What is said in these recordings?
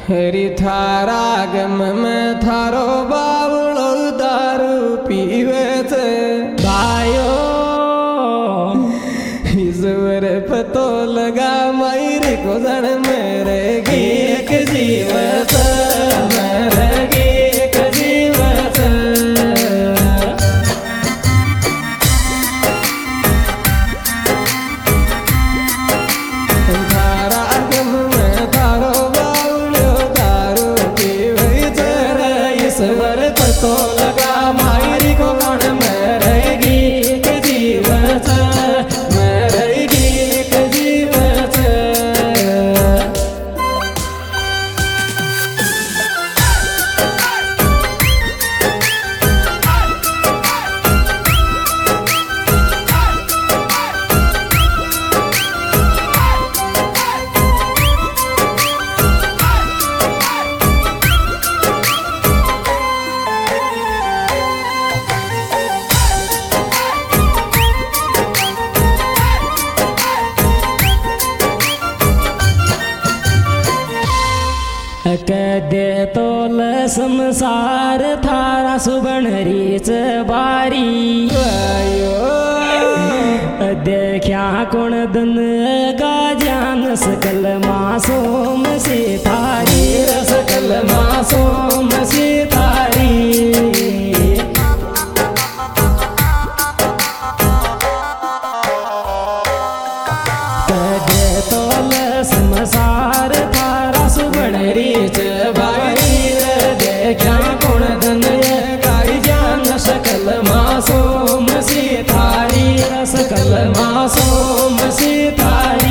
हरी थारा गम में थारो बावड़ो दारू पीवे छे भायो ईश्वर पतो लगा मायरी को जन मेरे गीक जीवत मेरे गीक जीवत थारा गम में थारो बावड़ो दारू पीवे छे ईश्वर पतो लगा मायरी को जन मेरे गीक जीवत मेरे गीक जीवत कदे तोल संसार थारा सुबणरीच बारी देख्या कोण दन गाजान सकल मासूम से थारी सकल मासूम सी थारी कदे तोल संसार थारा सुबणरीच बारी देखा कोण धन गाई जान सकल मासूम सी थारी सकल मासूम सी थारी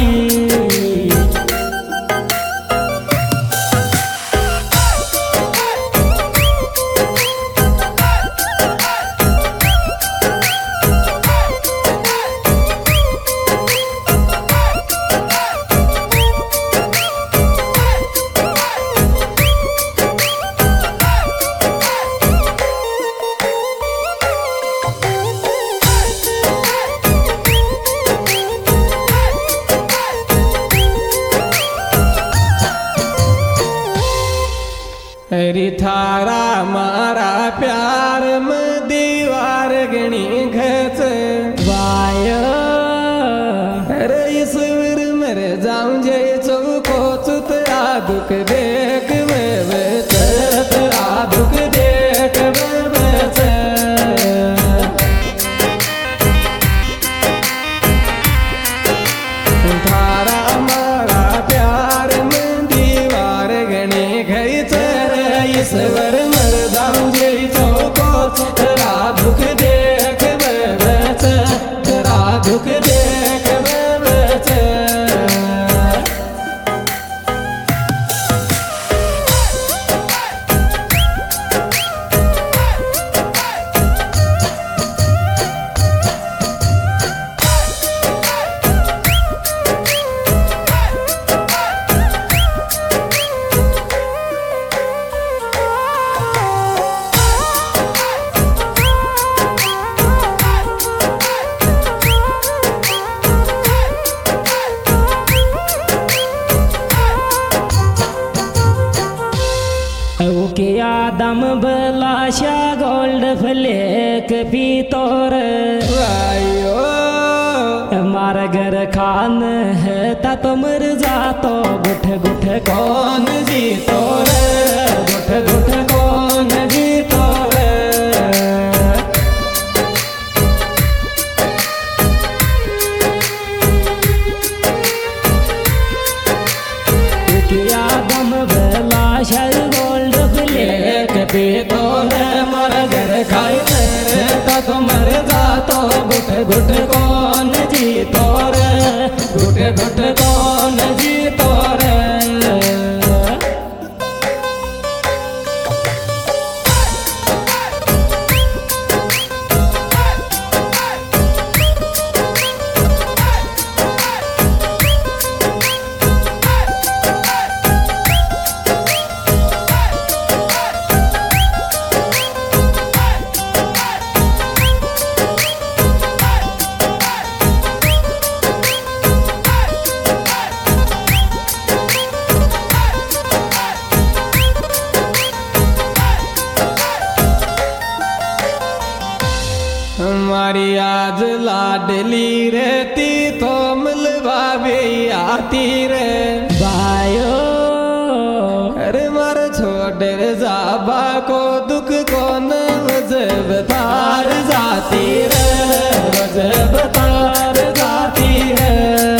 हरी थारा मारा प्यार में दीवार गणी घच वाय अरे ईश्वर मेरे जाऊं जे चौको चुतरा दुख देख वे तेरा दुख देख वे थारा मारा प्यार में दीवार गणी गई ईश्वर मर जाऊं जे चौको तेरा दुख देख तेरा दुख देख क्या दम बलाशा गोल्ड फ्लेक पीतोर मार घर खान है ता तो मर जा तो गुठ गुठ कौन जी तोरे गुठ गुठ कौन जी तोरे क्या दम बलाशा गोल्ड फ्लेक पी तोरे मर घर खाई तेरे ता तो मर जा तो गुठ गुठ कौन जी तोरे गुठ गुठ कौन जी तोरे लाडली रहती तो मिलवावे आती रे भाइयो। अरे मार छोड़ जाबा को दुख को न वजब तार जाती रे वजब तार जाती है।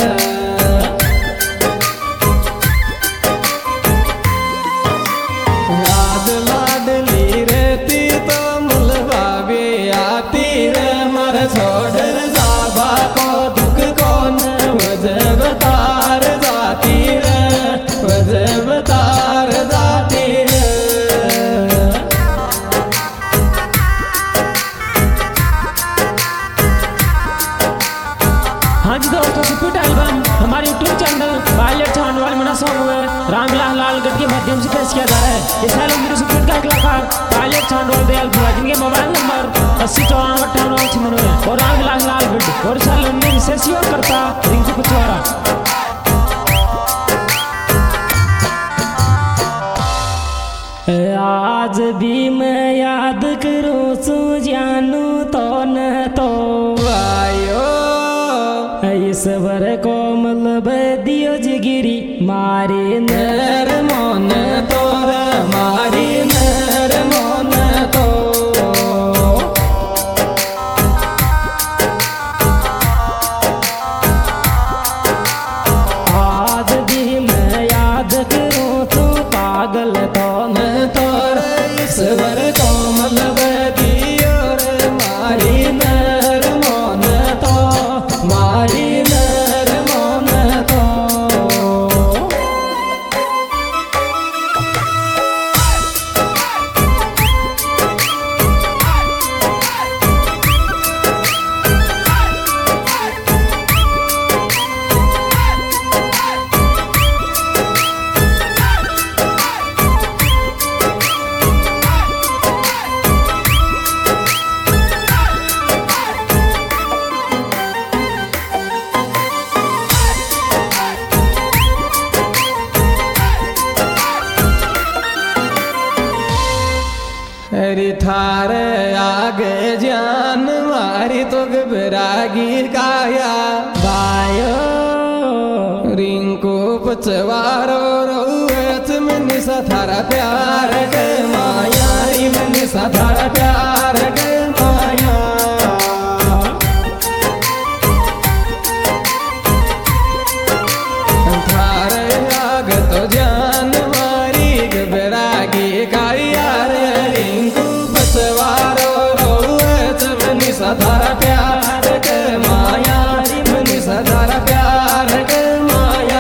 याद लाडली रहती तो मिलवावे आती रे मार छोड़ जाबा को दुख को न वजब तार जाती रे वजब तार जाती रे। हाँ जी दोस्तों, सुपीट एल्बम हमारे यूट्यूब चैनल वायलेट छान वाले मना सॉन्ग में रामविलास लालगढ़ के माध्यम से पेश किया जा रहा है। इस एल्बम में सुपीट का कलाकार वायलेट छान वाले दयालपुरा, जिनके मोबाइल नंबर 80545896 है और रामविलास लालगढ़ और इस एल्बम में विशेष सहयोग करता रिंकू कुचवारा। आज भी मैं याद करूं सू जानू तो न तो वायो ईश्वर कोमल बदियो जिगिरी मारे नर मोन तोर मारी नर मोन तो आज भी मैं याद करूं तू पागल तो न तोर ईश्वर कोमल बदियो रे मारी नर मोन तो मारी नर मोन तो। अरे थारे आगे जान मारी तो घबरागी काया भाइयो। रिंकू पचवारो रोवत मनी सा थारा प्यार के माया री मनी सा थारा प्यार के माया। थारे आगे तो जान मारी घबरागी काया रे रिंकू पचवारो रोवत मनी सा थारा प्यार के माया री मनी सा थारा प्यार के माया।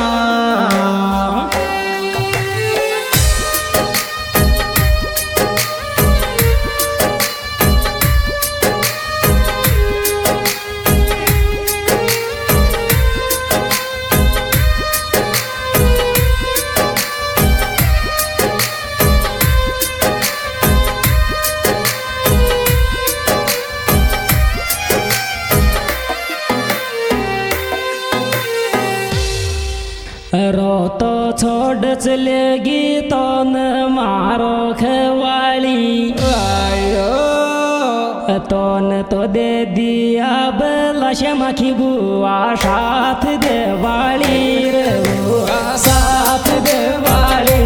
रो तो छोड़ चलेगी तो न मारो खवाली आयो तो न तो दे दिया बला क्षमा की बुआ साथ देवाली रे बुआ साथ देवाली।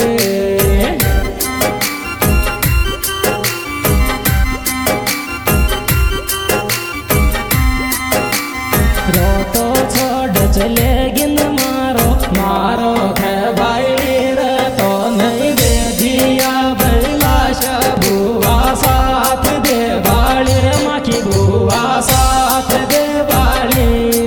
रो तो छोड़ चलेगी न मारो मारो है भाई रे तो नहीं दे दिया बैलाश बुआ साथ देवाली रे माँ की बुआ साथ देवाली।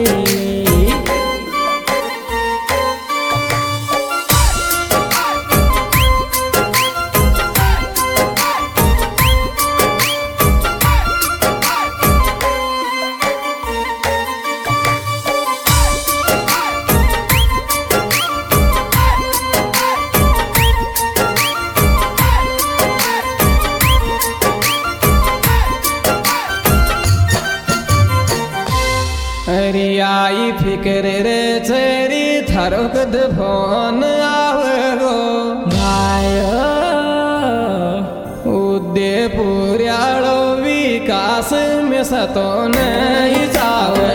आई फिक्र रे चेरी थारो कद फोन आवरो भाइयो उदयपुर्याळो विकास में सतो नहीं जावे